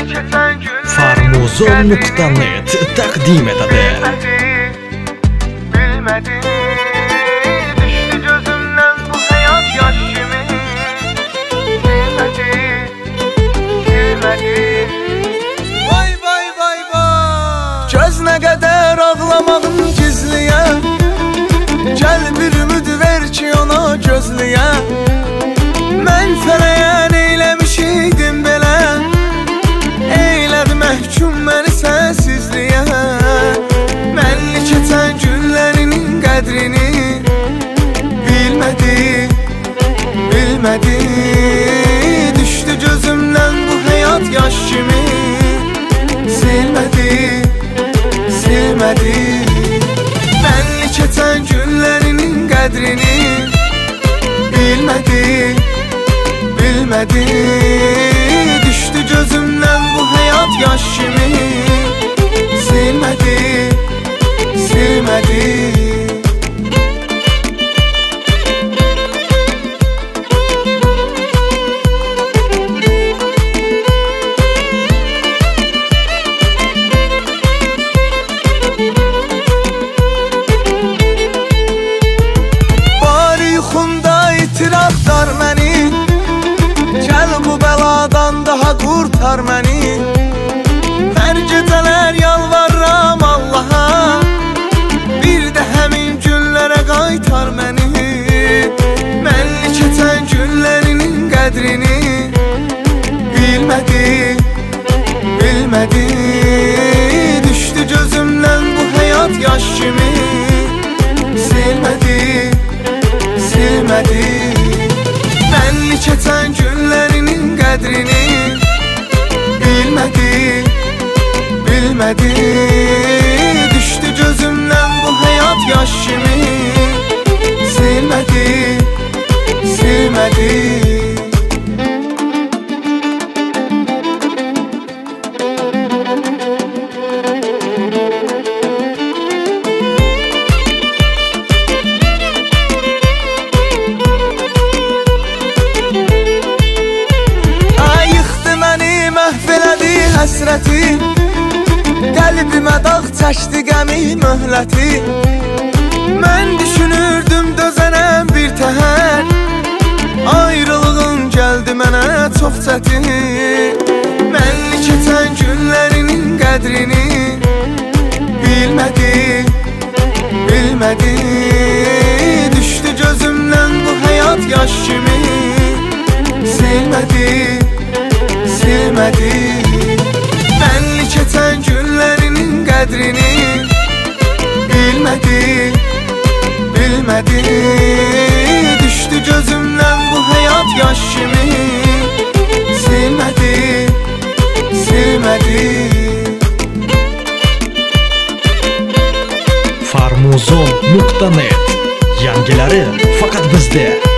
Farmuzon.net taqdim etadi. Bilmedi, düştü gözümden bu hayat yaş kimi. Bilmedi. Vay vay vay vay. Göz ne kadar ağlamağın gizliye. Gel bir ümid ver ki ona gözlüye. Mən fələyən eyləmişidim belə. Eylədi məhkum məni səsizliyə. Mənli keçən günlərinin qədrini bilmədi, bilmədi. Düşdü gözümdən bu həyat yaş kimi. Silmədi, silmədi. Mənli keçən günlərinin qədrini bilmədi, bilmədi. Düşdü gözümdən bu həyat yaş kimi. Silmədi, silmədi. Bari yuxumda itiraflar məni. Gəl bu bəladan daha qurtar məni. Hər gecələr yalvarıram Allaha. Bir də həmin günlərə qaytar məni. Mənli keçən günlərinin qədrini bilmədi, bilmədi. Düşdü gözümdən bu həyat yaş kimi. Silmədi, silmədi. Mənli keçən günlərinin qədrini bilmədi, bilmədi. Düşdü gözümdən bu həyat yaş kimi. Silmədi, silmədi. Həsrəti qəlbimə dağ çəkdi qəmi möhləti. Mən düşünürdüm dözənəm bir təhər. Ayrılığın gəldi mənə çox çətin. Mənli keçən günlərinin qədrini bilmədi, bilmədi. Düşdü gözümdən bu həyat yaş kimi. Silmədi, silmədi. Mənli keçən günlərinin qədrini bilmədi, bilmədi. Düşdü gözümdən bu həyat yaş kimi. Silmədi, silmədi. Farmuzon.net yangileri faqat bizda.